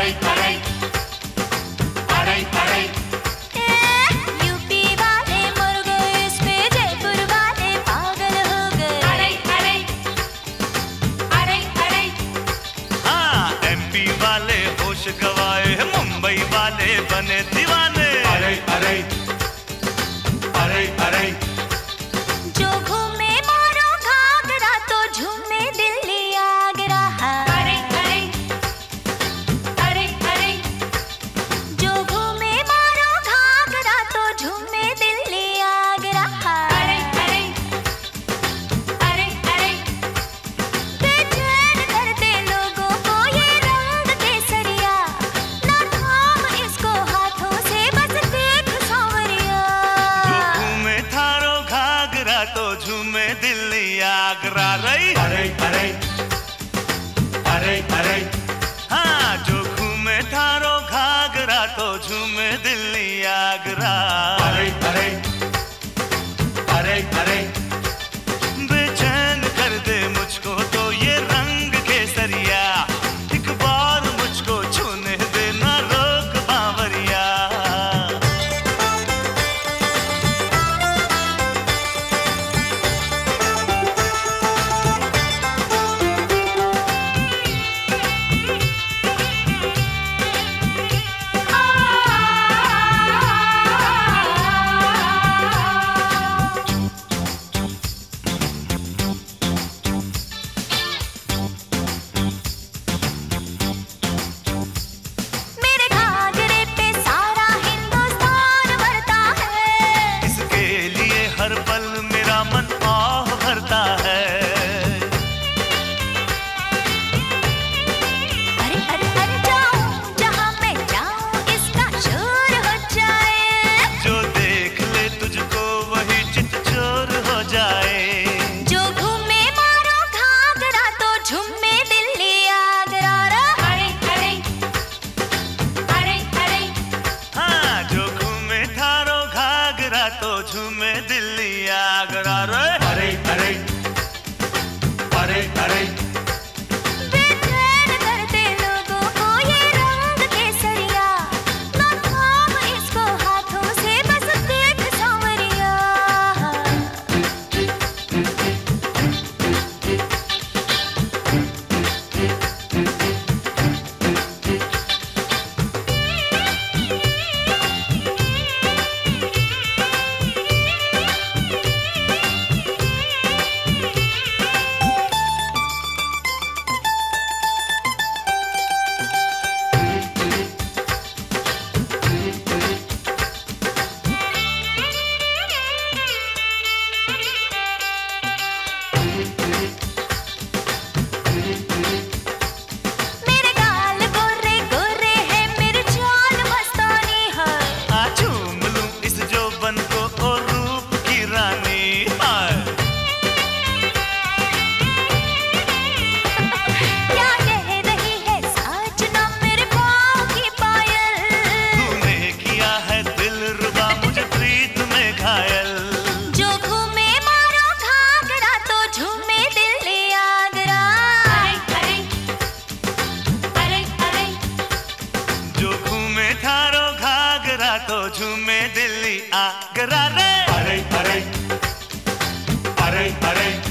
अरे अरे अरे अरे यूपी वाले मर गए, इस पे जयपुर वाले पागल हो गए। अरे अरे अरे अरे हाँ, एमपी वाले होश गवाए, मुंबई वाले बने दीवाने। अरे अरे अरे अरे जो घूमे मारो घाघरा तो झूमे दिल्ली आगरा। अरे अरे अरे अरे जो घूमे मारो घाघरा तो झूमे दिल्ली आगरा। अरे अरे अरे अरे बेचैन कर दे लोगों को ये रंग केसरिया, ना थाम इसको हाथों से बस देख सांवरिया। जो घूमे थारो घाघरा तो झूमे दिल्ली आगरा रही। अरे अरे अरे अरे हाँ, जो घूमे थारो घाघरा तो झूमे दिल्ली आगरा। अरे अरे अरे अरे बेचैन कर दे मुझको तो ये रंग केसरिया, एक बार मुझको छूने देना रोक बावरिया। मेरे घाघरे पे सारा हिंदुस्तान मरता है। इसके लिए हर पल मेरा मन आह भरता है। अरे अरे अरे जाऊं जहां मैं जाऊं इसका शोर हो जाए। जो देख ले तुझको वही चित चोर हो जाए। जो घूमे मारो घाघरा तो झूमे दिल्ली आगरा। अरे अरे अरे अरे हाँ, जो घूमे थारो घाघरा तो झूमे दिल्ली आगरा रे। अरे अरे अरे अरे बेचैन कर दे लोगों को ये रंग केसरिया, ना थाम इसको हाथों से बस देख सांवरिया। मेरे गाल गोरे गोरे हैं, मेरी चाल मस्तानी है। आ चूम लूं इस जोबन को और रूप की रानी। हाय, क्या कह रही है सच ना मेरे पाँव की पायल। तूने किया है दिल रुबा मुझे प्रीत में घायल। जो घूमे मारो घाघरा तो झूमे दिल्ली आगरा। अरे अरे अरे जो घूमे थारो घाघरा तो झूमे दिल्ली आगरा रे। अरे अरे अरे अरे